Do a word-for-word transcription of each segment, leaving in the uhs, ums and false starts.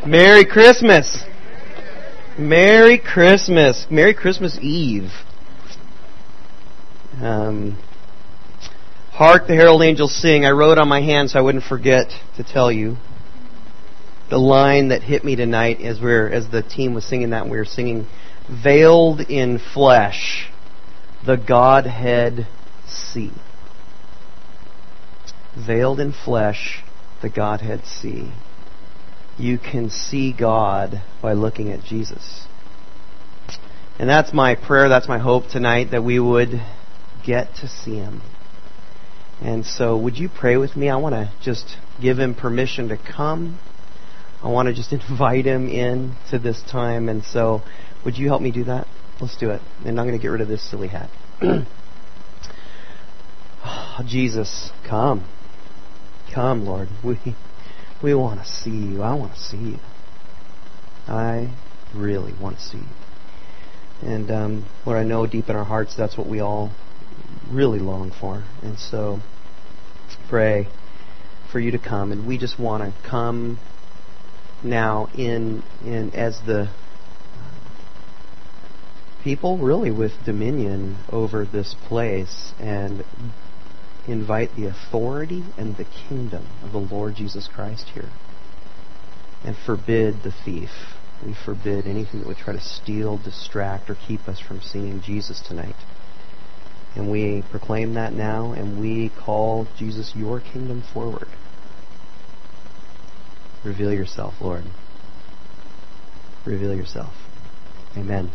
Merry Christmas. Merry Christmas. Merry Christmas Eve. Um, Hark the herald angels sing. I wrote on my hand so I wouldn't forget to tell you. The line that hit me tonight as we are as the team was singing that, and we were singing, "Veiled in flesh, the Godhead see." Veiled in flesh, the Godhead see. You can see God by looking at Jesus. And that's my prayer, that's my hope tonight, that we would get to see Him. And so would you pray with me? I want to just give Him permission to come. I want to just invite Him in to this time. And so would you help me do that? Let's do it. And I'm going to get rid of this silly hat. Oh, Jesus, come. Come, Lord. We... We want to see you. I want to see you. I really want to see you. And um, Lord, I know deep in our hearts that's what we all really long for. And so pray for you to come. And we just want to come now in in as the people really with dominion over this place and invite the authority and the kingdom of the Lord Jesus Christ here. And forbid the thief. We forbid anything that would try to steal, distract, or keep us from seeing Jesus tonight. And we proclaim that now, and we call Jesus, your kingdom forward. Reveal yourself, Lord. Reveal yourself. Amen.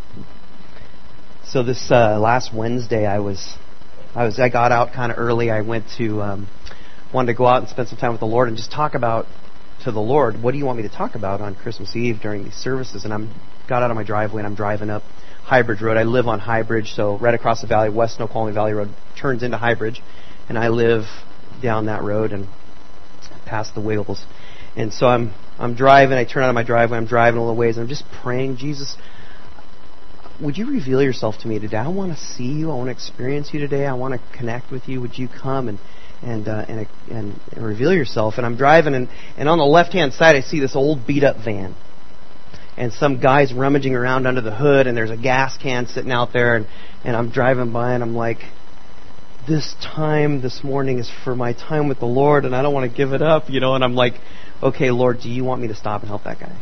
So this uh, last Wednesday I was I was I got out kind of early. I went to um, wanted to go out and spend some time with the Lord and just talk about to the Lord, what do you want me to talk about on Christmas Eve during these services? And I got out of my driveway and I'm driving up Highbridge Road. I live on Highbridge, so right across the valley, West Snoqualmie Valley Road turns into Highbridge, and I live down that road and past the Wiggles. And so I'm I'm driving. I turn out of my driveway. I'm driving a little ways, and I'm just praying, Jesus, would you reveal yourself to me today? I want to see you. I want to experience you today. I want to connect with you. Would you come and and uh, and, and and reveal yourself? And I'm driving, and, and on the left-hand side, I see this old beat-up van. And some guy's rummaging around under the hood, and there's a gas can sitting out there. And, and I'm driving by, and I'm like, this time this morning is for my time with the Lord, and I don't want to give it up, you know. And I'm like, okay, Lord, do you want me to stop and help that guy?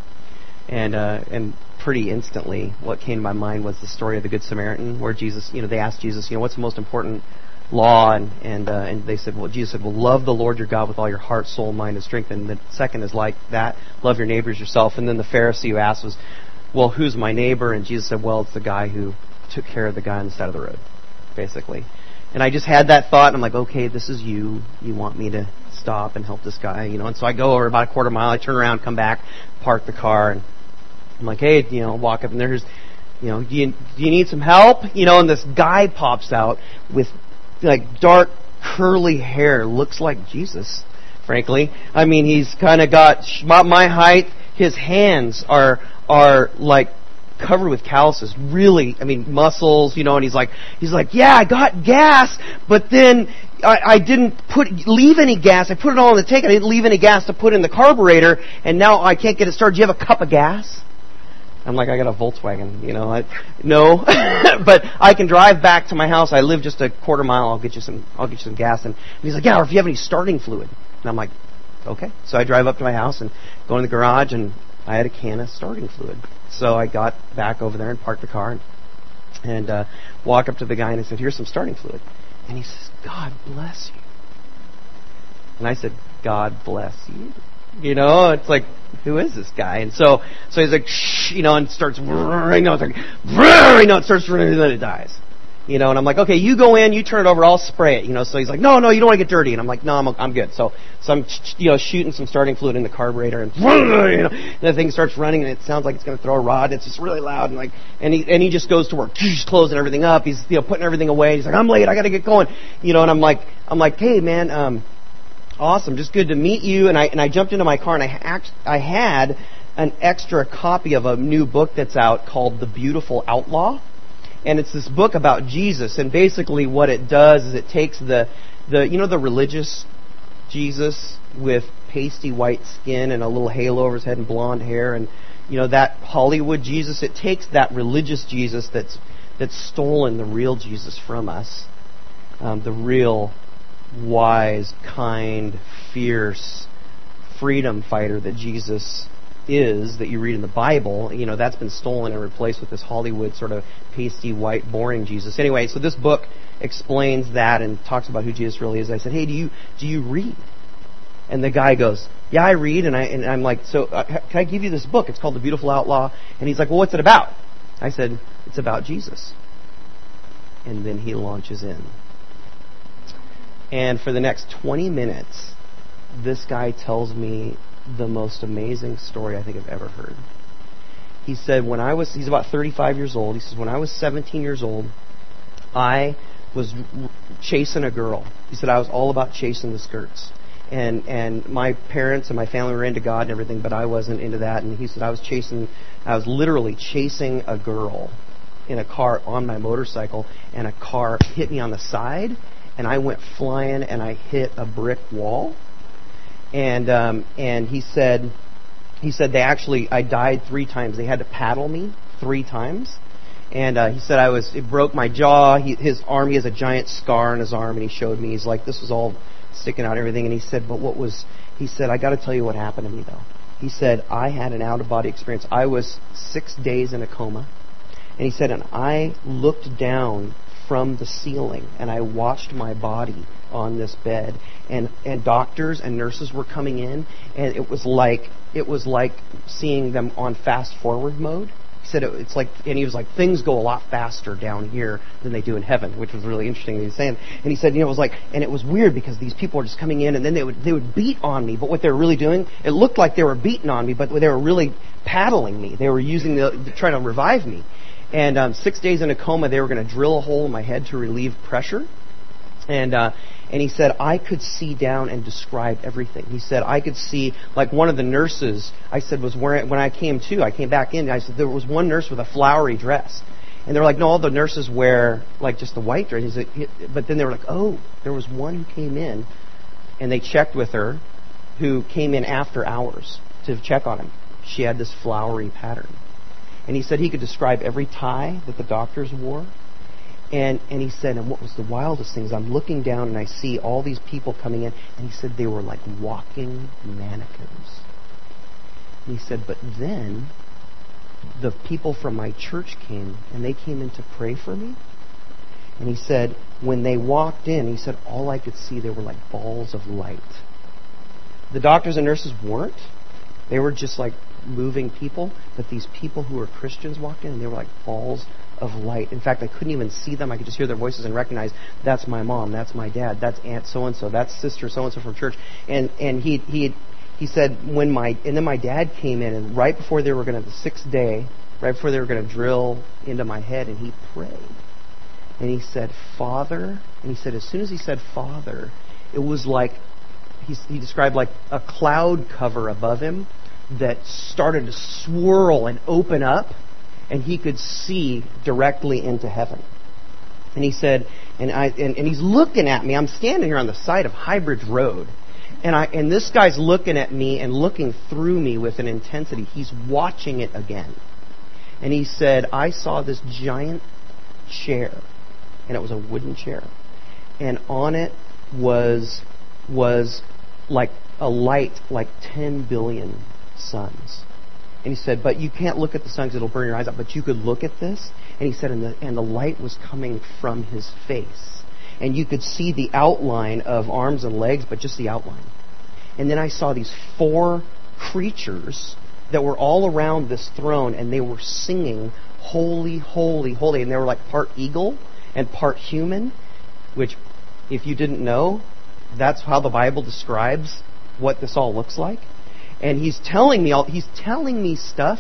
And uh, and pretty instantly, what came to my mind was the story of the Good Samaritan, where Jesus, you know, they asked Jesus, you know, what's the most important law? And and uh, and they said, well, Jesus said, well, love the Lord your God with all your heart, soul, mind, and strength. And the second is like that, love your neighbor as yourself. And then the Pharisee who asked was, well, who's my neighbor? And Jesus said, well, it's the guy who took care of the guy on the side of the road, basically. And I just had that thought, and I'm like, okay, this is you. You want me to stop and help this guy, you know. And so I go over about a quarter mile, I turn around, come back, park the car, and I'm like, hey, you know, walk up, and there's, you know, do you, do you need some help? You know, and this guy pops out with, like, dark, curly hair. Looks like Jesus, frankly. I mean, he's kind of got about my height. His hands are, are like, covered with calluses. Really, I mean, muscles, you know, and he's like, he's like, yeah, I got gas, but then I, I didn't put leave any gas. I put it all in the tank. I didn't leave any gas to put in the carburetor, and now I can't get it started. Do you have a cup of gas? I'm like, I got a Volkswagen, you know. I, no, but I can drive back to my house. I live just a quarter mile. I'll get you some. I'll get you some gas. And he's like, yeah, or if you have any starting fluid. And I'm like, okay. So I drive up to my house and go in the garage, and I had a can of starting fluid. So I got back over there and parked the car and, and uh, walk up to the guy and I said, here's some starting fluid. And he says, God bless you. And I said, God bless you. You know, it's like, who is this guy? And so, so he's like, shh, you know, and starts, you know, it's like, you know, it starts running, and then it dies. You know, and I'm like, okay, you go in, you turn it over, I'll spray it. You know, so he's like, no, no, you don't want to get dirty. And I'm like, no, I'm, I'm good. So, so I'm, you know, shooting some starting fluid in the carburetor, and, you know, and the thing starts running, and it sounds like it's going to throw a rod. It's just really loud, and like, and he, and he just goes to work, closing everything up. He's, you know, putting everything away. He's like, I'm late, I got to get going. You know, and I'm like, I'm like, hey, man, um, awesome, just good to meet you. And I and I jumped into my car, and I act, I had an extra copy of a new book that's out called The Beautiful Outlaw. And it's this book about Jesus, and basically what it does is it takes the, the you know, the religious Jesus with pasty white skin and a little halo over his head and blonde hair. And, you know, that Hollywood Jesus, it takes that religious Jesus that's that's stolen the real Jesus from us. Um, the real, wise, kind, fierce freedom fighter that Jesus is, that you read in the Bible. You know, that's been stolen and replaced with this Hollywood sort of pasty white, boring Jesus. Anyway, so this book explains that and talks about who Jesus really is. I said, hey, do you do you read? And the guy goes, yeah, I read. And, I, and I'm like, so uh, can I give you this book? It's called The Beautiful Outlaw. And he's like, well, what's it about? I said, it's about Jesus. And then he launches in. And for the next twenty minutes, this guy tells me the most amazing story I think I've ever heard. He said, when I was, he's about thirty-five years old. He says, when I was seventeen years old, I was chasing a girl. He said, I was all about chasing the skirts. And and my parents and my family were into God and everything, but I wasn't into that. And he said, I was chasing, I was literally chasing a girl in a car on my motorcycle, and a car hit me on the side, and I went flying, and I hit a brick wall. And um, and he said, he said they actually, I died three times. They had to paddle me three times. And uh, he said I was, it broke my jaw. He, his arm, he has a giant scar on his arm, and he showed me. He's like, this was all sticking out and everything. And he said, but what was, he said, I got to tell you what happened to me, though. He said, I had an out-of-body experience. I was six days in a coma. And he said, and I looked down from the ceiling, and I watched my body on this bed, and and doctors and nurses were coming in, and it was like it was like seeing them on fast forward mode. He said it, it's like, and he was like, things go a lot faster down here than they do in heaven, which was really interesting. He was saying, and he said, you know, it was like, and it was weird because these people were just coming in, and then they would they would beat on me, but what they were really doing, it looked like they were beating on me, but they were really paddling me. They were using the trying to revive me. And um, six days in a coma, they were going to drill a hole in my head to relieve pressure. And uh, and he said, I could see down and describe everything. He said, I could see, like one of the nurses, I said, was wearing, when I came to, I came back in, I said, there was one nurse with a flowery dress. And they were like, no, all the nurses wear, like, just the white dress. He said, but then they were like, oh, there was one who came in, and they checked with her, who came in after hours to check on him. She had this flowery pattern. And he said he could describe every tie that the doctors wore. And and he said, and what was the wildest thing is I'm looking down and I see all these people coming in. And he said they were like walking mannequins. And he said, but then the people from my church came, and they came in to pray for me. And he said, when they walked in, he said, all I could see, they were like balls of light. The doctors and nurses weren't. They were just like moving people, but these people who were Christians walked in, and they were like balls of light. In fact, I couldn't even see them. I could just hear their voices and recognize, that's my mom, that's my dad, that's Aunt so-and-so, that's Sister so-and-so from church. And and he he he said, when my, and then my dad came in, and right before they were going to, the sixth day, right before they were going to drill into my head, and he prayed. And he said, Father, and he said, as soon as he said Father, it was like, he, he described like a cloud cover above him that started to swirl and open up, and he could see directly into heaven. And he said, and I and, and he's looking at me. I'm standing here on the side of Highbridge Road, and I and this guy's looking at me and looking through me with an intensity. He's watching it again. And he said, I saw this giant chair, and it was a wooden chair, and on it was was like a light like ten billion suns. And he said, but you can't look at the sun because it'll burn your eyes out, but you could look at this. And he said, and the, and the light was coming from his face. And you could see the outline of arms and legs, but just the outline. And then I saw these four creatures that were all around this throne, and they were singing, holy, holy, holy. And they were like part eagle and part human, which, if you didn't know, that's how the Bible describes what this all looks like. And he's telling me all, he's telling me stuff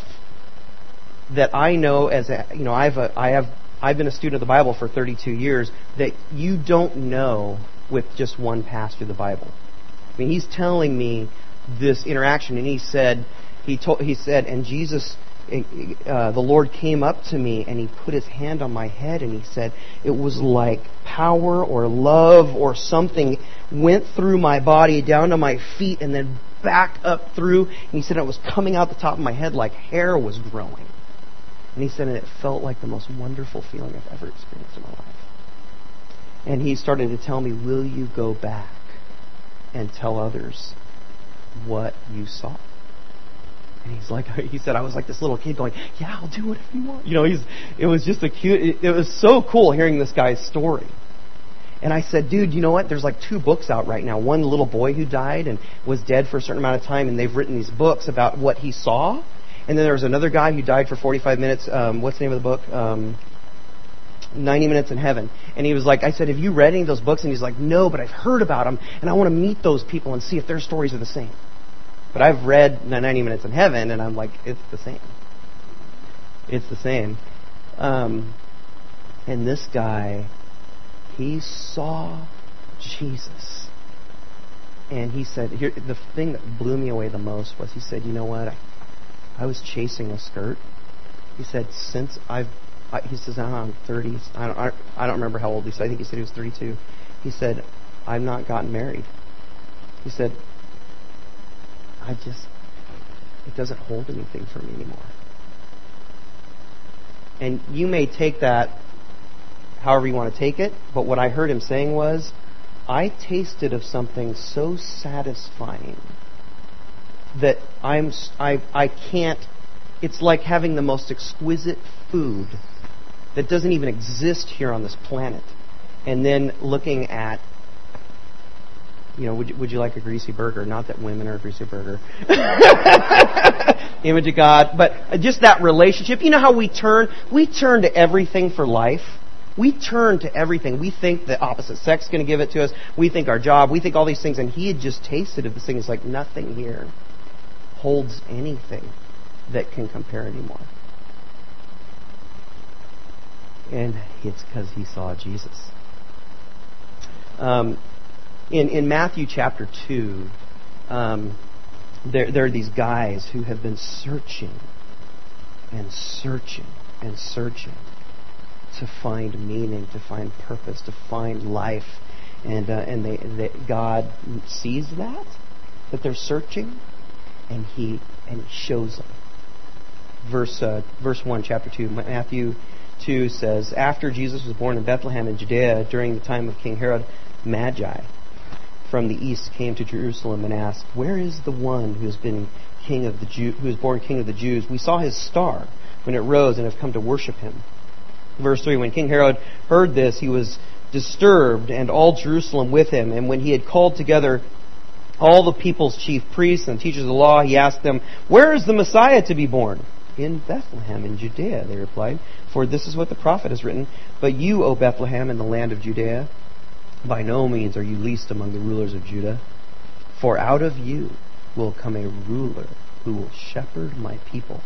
that I know as a, you know, I've a, I have I've been a student of the Bible for thirty-two years that you don't know with just one pass through the Bible. I mean, he's telling me this interaction, and he said he told he said, and Jesus, uh, the Lord came up to me, and he put his hand on my head, and he said it was like power or love or something went through my body down to my feet, and then back up through. And he said it was coming out the top of my head like hair was growing. And he said, and it felt like the most wonderful feeling I've ever experienced in my life. And he started to tell me, will you go back and tell others what you saw? And he's like, he said, I was like this little kid going, yeah, I'll do whatever you want. You know, he's, it was just a cute, it, it was so cool hearing this guy's story. And I said, dude, you know what? There's like two books out right now. One little boy who died and was dead for a certain amount of time, and they've written these books about what he saw. And then there was another guy who died for forty-five minutes. Um, what's the name of the book? Um, ninety minutes in Heaven. And he was like, I said, have you read any of those books? And he's like, no, but I've heard about them, and I want to meet those people and see if their stories are the same. But I've read ninety minutes in Heaven, and I'm like, it's the same. It's the same. Um, and this guy, he saw Jesus. And he said, here, the thing that blew me away the most was he said, you know what? I, I was chasing a skirt. He said, since I've, I, he says, now I'm thirty. I don't, I, I don't remember how old he said. I think he said he was thirty-two. He said, I've not gotten married. He said, I just, it doesn't hold anything for me anymore. And you may take that however you want to take it, but what I heard him saying was, I tasted of something so satisfying that I'm, I, I can't, it's like having the most exquisite food that doesn't even exist here on this planet. And then looking at, you know, would you, would you like a greasy burger? Not that women are a greasy burger. Image of God. But just that relationship. You know how we turn? We turn to everything for life. We turn to everything. We think the opposite sex is going to give it to us. We think our job. We think all these things. And he had just tasted of this thing. It's like nothing here holds anything that can compare anymore. And it's because he saw Jesus. Um, in, in Matthew chapter two, um, there, there are these guys who have been searching and searching and searching to find meaning, to find purpose, to find life. And, uh, and they, they, God sees that, that they're searching, and He and He shows them. Verse uh, verse one, chapter two, Matthew two says, after Jesus was born in Bethlehem in Judea during the time of King Herod, Magi from the east came to Jerusalem and asked, where is the one who has been king of the Jew, who was born king of the Jews? We saw his star when it rose and have come to worship him. Verse three, when King Herod heard this, he was disturbed, and all Jerusalem with him. And when he had called together all the people's chief priests and teachers of the law, he asked them, where is the Messiah to be born? In Bethlehem in Judea, they replied, for this is what the prophet has written. But you, O Bethlehem, in the land of Judea, by no means are you least among the rulers of Judah. For out of you will come a ruler who will shepherd my people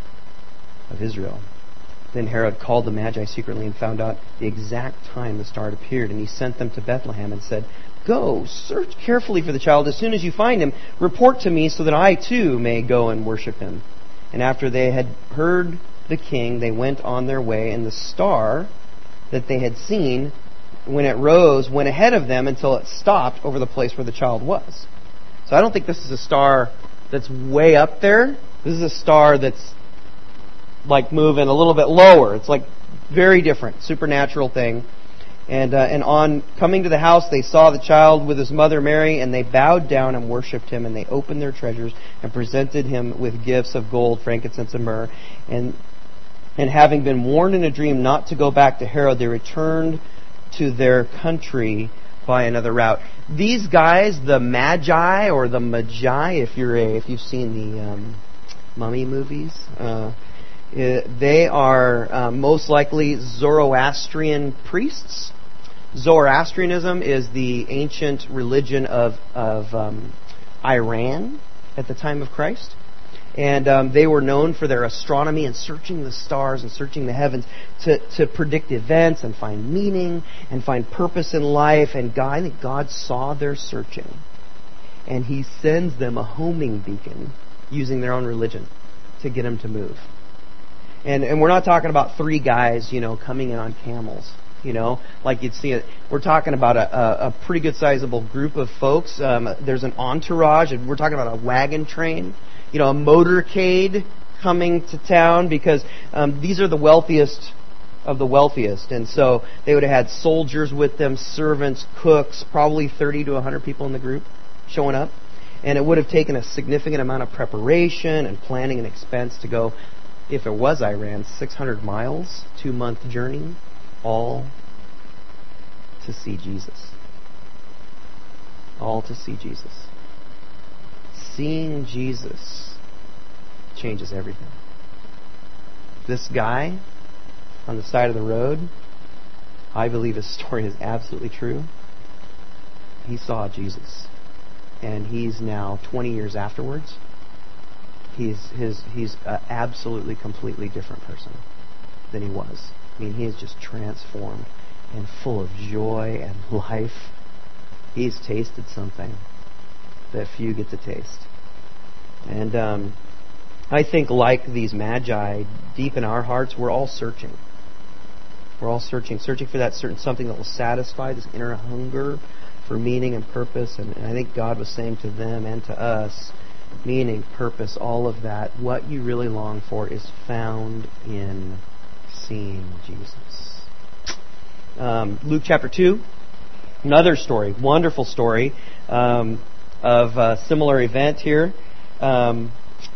of Israel. Then Herod called the Magi secretly and found out the exact time the star had appeared. And he sent them to Bethlehem and said, go, search carefully for the child. As soon as you find him, report to me so that I too may go and worship him. And after they had heard the king, they went on their way. And the star that they had seen, when it rose, went ahead of them until it stopped over the place where the child was. So I don't think this is a star that's way up there. This is a star that's like moving a little bit lower. It's like very different, supernatural thing. And uh, and on coming to the house, they saw the child with his mother Mary, and they bowed down and worshipped him. And they opened their treasures and presented him with gifts of gold, frankincense, and myrrh. And and having been warned in a dream not to go back to Herod, they returned to their country by another route. These guys, the Magi or the Magi, if you're a, if you've seen the um, Mummy movies. Uh, They are uh, most likely Zoroastrian priests. Zoroastrianism is the ancient religion of, of um, Iran at the time of Christ. And um, they were known for their astronomy and searching the stars and searching the heavens to, to predict events and find meaning and find purpose in life. And God, I think God saw their searching. And He sends them a homing beacon using their own religion to get them to move. And and we're not talking about three guys, you know, coming in on camels. You know, like you'd see it. We're talking about a, a, a pretty good sizable group of folks. Um, there's an entourage, and we're talking about a wagon train. You know, a motorcade coming to town because um, these are the wealthiest of the wealthiest, and so they would have had soldiers with them, servants, cooks, probably thirty to one hundred people in the group showing up, and it would have taken a significant amount of preparation and planning and expense to go. If it was Iran, six hundred miles, two month journey. All to see Jesus. All to see Jesus. Seeing Jesus changes everything. This guy on the side of the road, I believe his story is absolutely true. He saw Jesus. And he's now twenty years afterwards. He's his he's an absolutely completely different person than he was. I mean, he is just transformed and full of joy and life. He's tasted something that few get to taste. And um, I think like these magi, deep in our hearts, we're all searching. We're all searching, searching for that certain something that will satisfy this inner hunger for meaning and purpose. And, and I think God was saying to them and to us, meaning, purpose, all of that, what you really long for is found in seeing Jesus. Um, Luke chapter two, another story, wonderful story um, of a similar event here. Um,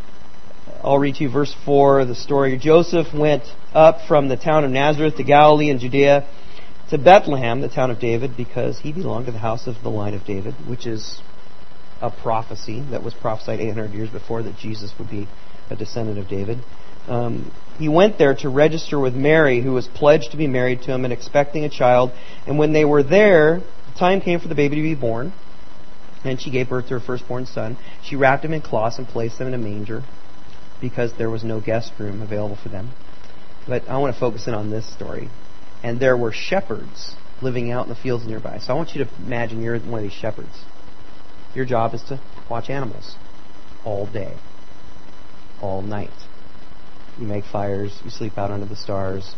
I'll read to you verse four, the story. Joseph went up from the town of Nazareth to Galilee and Judea to Bethlehem, the town of David, because he belonged to the house of the line of David, which is a prophecy that was prophesied eight hundred years before that Jesus would be a descendant of David. Um, he went there to register with Mary, who was pledged to be married to him and expecting a child. And when they were there, the time came for the baby to be born. And she gave birth to her firstborn son. She wrapped him in cloths and placed him in a manger because there was no guest room available for them. But I want to focus in on this story. And there were shepherds living out in the fields nearby. So I want you to imagine you're one of these shepherds. Your job is to watch animals all day, all night. You make fires. You sleep out under the stars.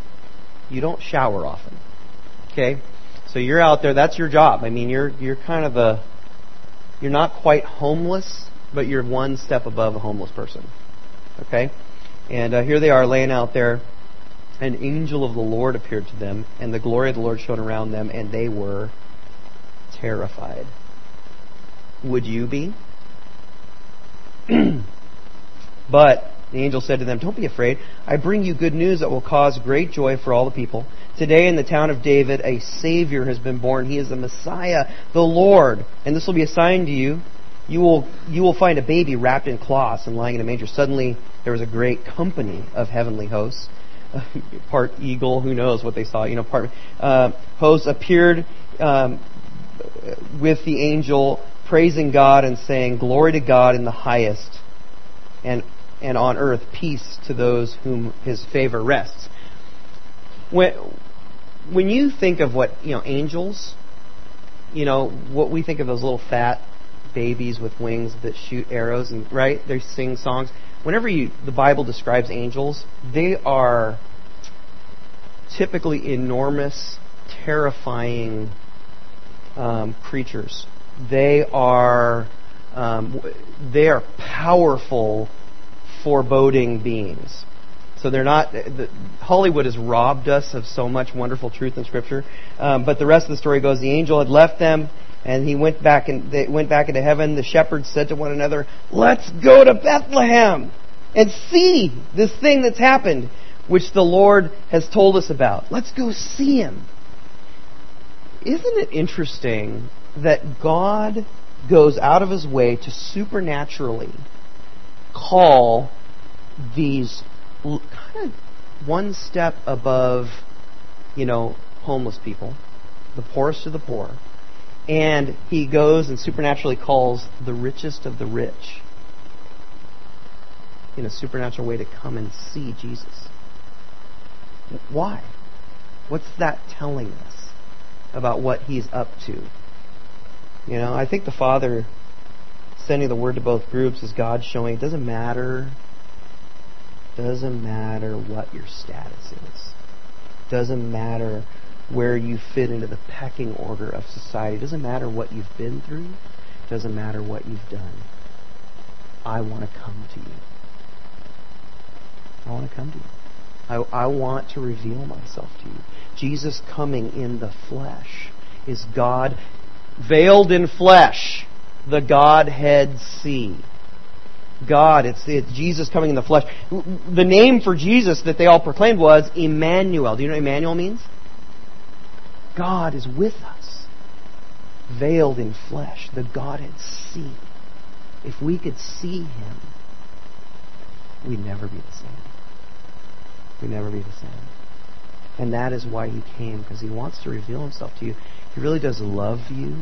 You don't shower often. Okay? So you're out there. That's your job. I mean, you're you're kind of a... You're not quite homeless, but you're one step above a homeless person. Okay? And uh, here they are laying out there. An angel of the Lord appeared to them, and the glory of the Lord shone around them, and they were terrified. Would you be? But the angel said to them, "Don't be afraid. I bring you good news that will cause great joy for all the people. Today in the town of David, a Savior has been born. He is the Messiah, the Lord. And this will be a sign to you. You will you will find a baby wrapped in cloths and lying in a manger." Suddenly there was a great company of heavenly hosts. Part eagle, who knows what they saw. You know, part uh, hosts appeared um, with the angel, praising God and saying, "Glory to God in the highest, and and on earth peace to those whom His favor rests." When when you think of what you know, angels, you know what we think of those little fat babies with wings that shoot arrows, and right, they sing songs. Whenever you the Bible describes angels, they are typically enormous, terrifying um, creatures. They are um, they are powerful, foreboding beings. So they're not. The, Hollywood has robbed us of so much wonderful truth in Scripture. Um, but the rest of the story goes: the angel had left them, and he went back and they went back into heaven. The shepherds said to one another, "Let's go to Bethlehem and see this thing that's happened, which the Lord has told us about. Let's go see Him." Isn't it interesting that God goes out of His way to supernaturally call these kind of one step above, you know, homeless people, the poorest of the poor, and He goes and supernaturally calls the richest of the rich in a supernatural way to come and see Jesus? Why? What's that telling us about what He's up to? You know, I think the Father sending the word to both groups is God showing it doesn't matter Doesn't matter what your status is. Doesn't matter where you fit into the pecking order of society. It doesn't matter what you've been through. It doesn't matter what you've done. I want to come to you. I want to come to you. I, I want to reveal myself to you. Jesus coming in the flesh is God veiled in flesh. The Godhead see. God, it's, it's Jesus coming in the flesh. The name for Jesus that they all proclaimed was Emmanuel. Do you know what Emmanuel means? God is with us. Veiled in flesh. The Godhead see. If we could see Him, we'd never be the same. We'd never be the same. And that is why He came, because He wants to reveal Himself to you. He really does love you,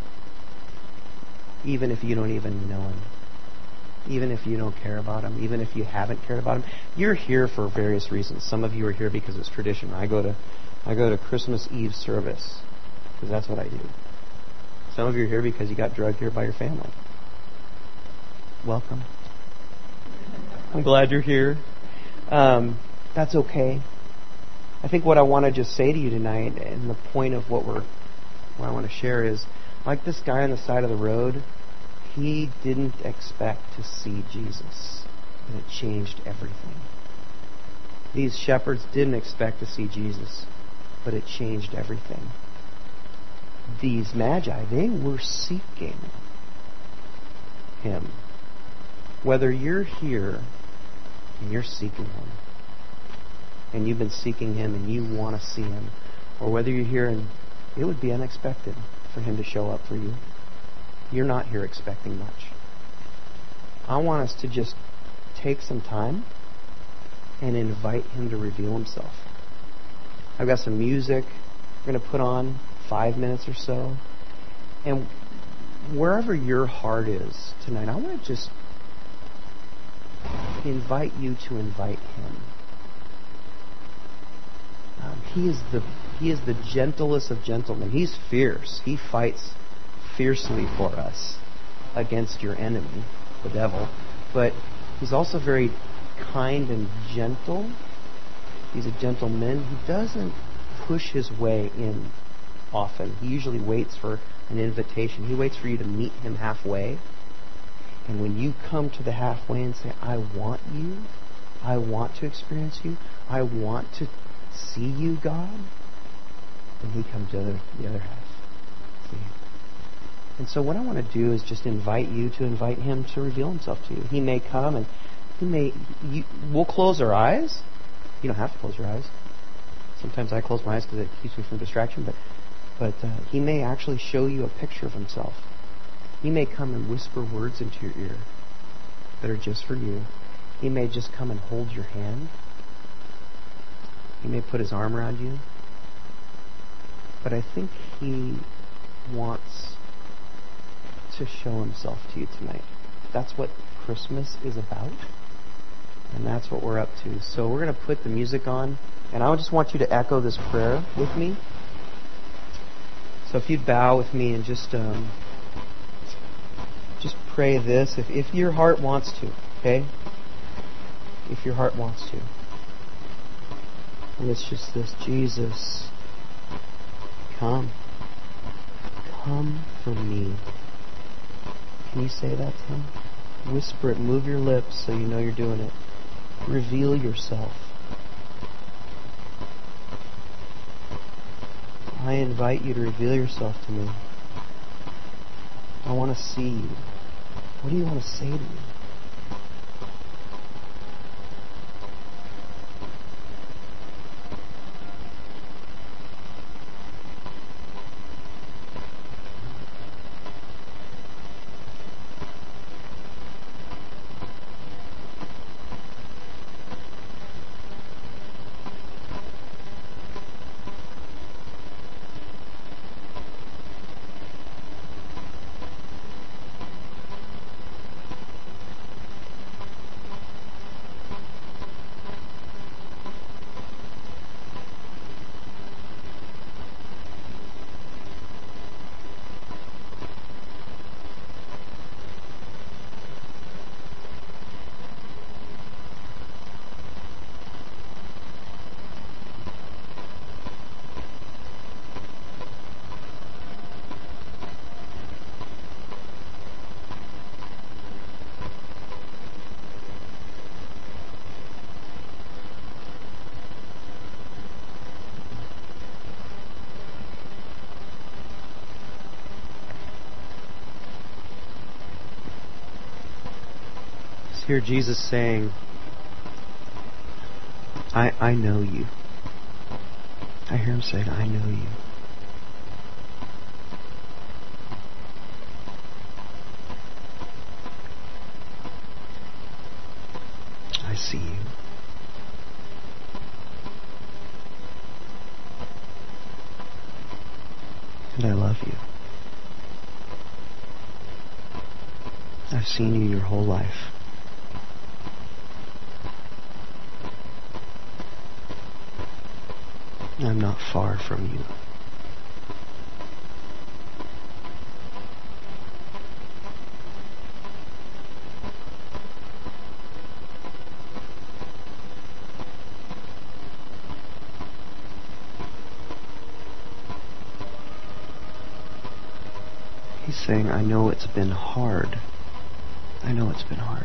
even if you don't even know Him. Even if you don't care about Him. Even if you haven't cared about Him. You're here for various reasons. Some of you are here because it's tradition. I go to I go to Christmas Eve service because that's what I do. Some of you are here because you got drugged here by your family. Welcome. I'm glad you're here. Um, that's okay. I think what I want to just say to you tonight, and the point of what we're, what I want to share is, like this guy on the side of the road, he didn't expect to see Jesus, and it changed everything. These shepherds didn't expect to see Jesus, but it changed everything. These magi, they were seeking Him. Whether you're here and you're seeking Him, and you've been seeking Him and you want to see Him, or whether you're here and it would be unexpected for Him to show up for you, you're not here expecting much. I want us to just take some time and invite Him to reveal Himself. I've got some music we're going to put on, five minutes or so. And wherever your heart is tonight, I want to just invite you to invite Him. Um, he is the He is the gentlest of gentlemen. He's fierce. He fights fiercely for us against your enemy, the devil. But He's also very kind and gentle. He's a gentleman. He doesn't push His way in often. He usually waits for an invitation. He waits for you to meet Him halfway. And when you come to the halfway and say, I want you, I want to experience you, I want to see you, God, then He comes to the other, the other half. See? And so what I want to do is just invite you to invite Him to reveal Himself to you. He may come and He may, you, we'll close our eyes. You don't have to close your eyes. Sometimes I close my eyes because it keeps me from distraction, but but uh, He may actually show you a picture of Himself. He may come and whisper words into your ear that are just for you. He may just come and hold your hand. He may put His arm around you. But I think He wants to show Himself to you tonight. That's what Christmas is about. And that's what we're up to. So we're going to put the music on. And I just want you to echo this prayer with me. So if you'd bow with me and just um, just pray this. If, if your heart wants to, okay? If your heart wants to. And it's just this. Jesus, come. Come for me. Can you say that to Him? Whisper it. Move your lips so you know you're doing it. Reveal yourself. I invite you to reveal yourself to me. I want to see you. What do you want to say to me? hear Jesus saying, I, I know you. I hear Him saying, I know you. I see you. And I love you. I've seen you your whole life. I'm not far from you. He's saying, I know it's been hard. I know it's been hard.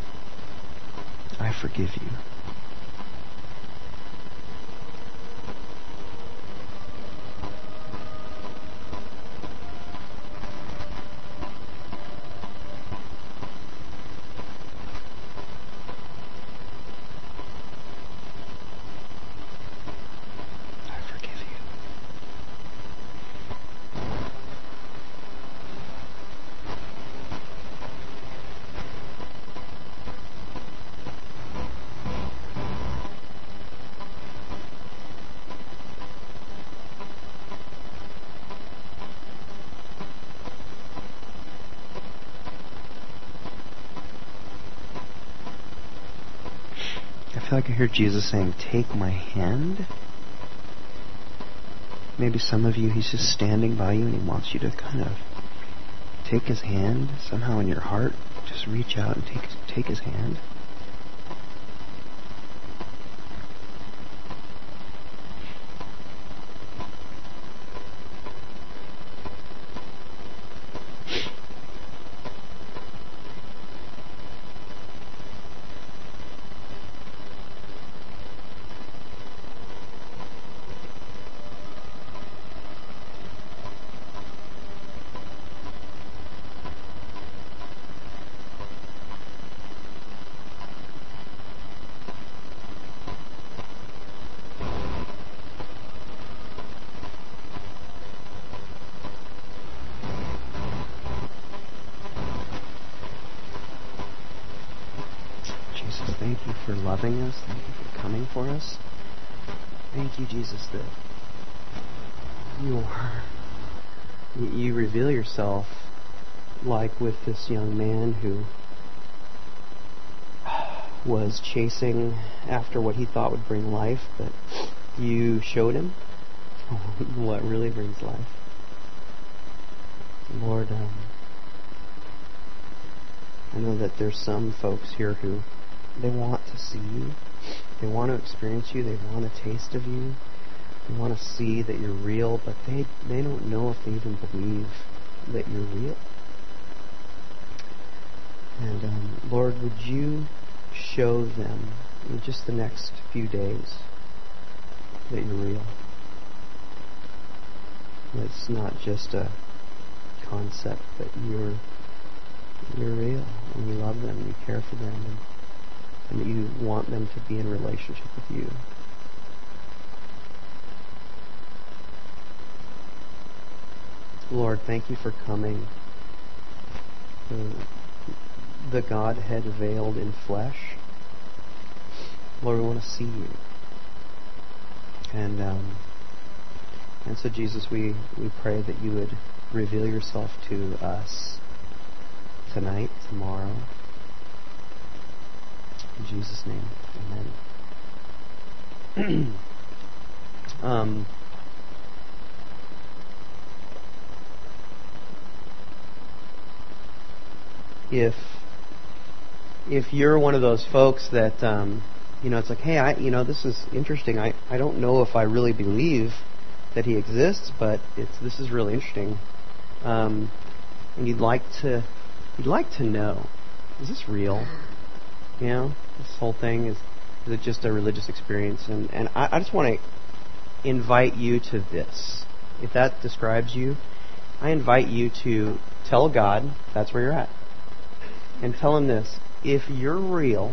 I forgive you. I feel like I hear Jesus saying, take my hand. Maybe some of you, He's just standing by you and He wants you to kind of take His hand somehow in your heart. Just reach out and take, take His hand. Thank you for loving us. Thank you for coming for us. Thank you, Jesus, that you are, you reveal yourself like with this young man who was chasing after what he thought would bring life, but you showed him what really brings life. Lord, um, I know that there's some folks here who they want to see you. They want to experience you. They want a taste of you. They want to see that you're real, but they, they don't know if they even believe that you're real. And um, Lord, would you show them in just the next few days that you're real? That it's not just a concept, but you're you're real, and you love them, and you care for them, and and that you want them to be in relationship with you. Lord, thank you for coming, the, the Godhead veiled in flesh. Lord, we want to see you. And um, and so, Jesus, we, we pray that you would reveal yourself to us tonight, tomorrow. In Jesus' name, amen. um, if if you're one of those folks that um, you know, it's like, hey, I you know, this is interesting. I, I don't know if I really believe that he exists, but it's this is really interesting. Um, and you'd like to you'd like to know, is this real? You know, this whole thing, is, is it just a religious experience? And, and I, I just want to invite you to this. If that describes you, I invite you to tell God that's where you're at. And tell Him this. if you're real,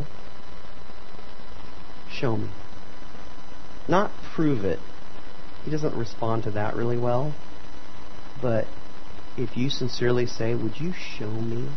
show me. Not prove it. He doesn't respond to that really well. But if you sincerely say, would you show me?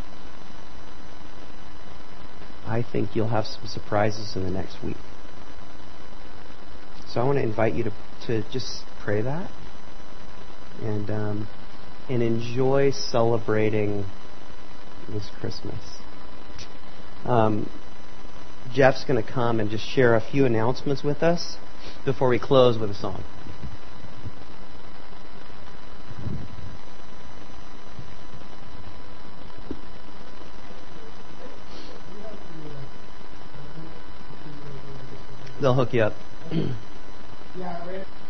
I think you'll have some surprises in the next week. So I want to invite you to, to just pray that and um, and enjoy celebrating this Christmas. Um, Jeff's going to come and just share a few announcements with us before we close with a song. They'll hook you up. Yeah, right.